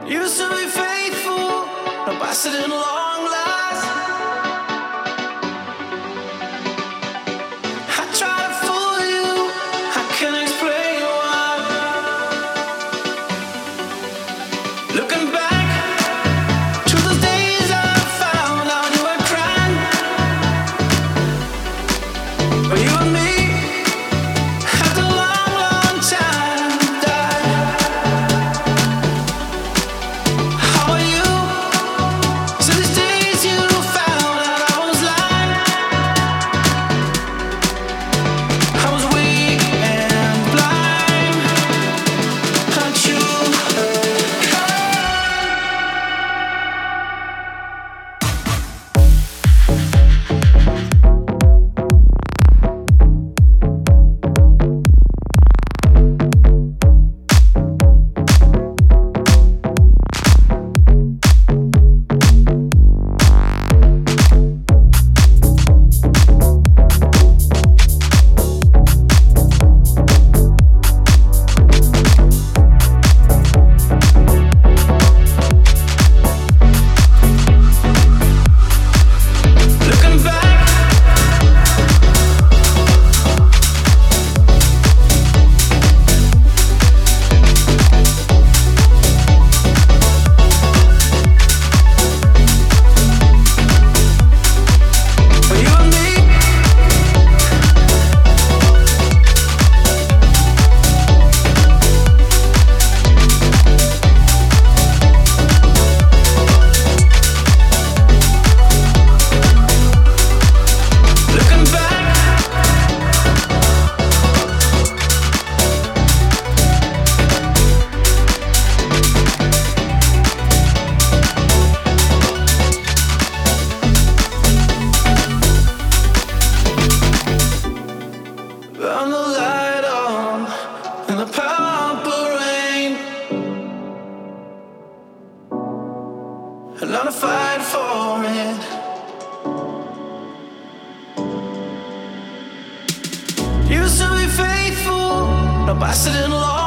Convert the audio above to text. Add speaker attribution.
Speaker 1: Used to be faithful, no bastard in long last. I try to fool you, I can't explain why. Looking back to those days I found out you were crying, but you and me after a long, long time died. How are you? So these days you found out I was lying. I was weak and blind. Aren't you? Looking back, but you and me. Looking back, burn the light on in the purple rain, and learn to fight for it. Used to be faithful, no bastard in law.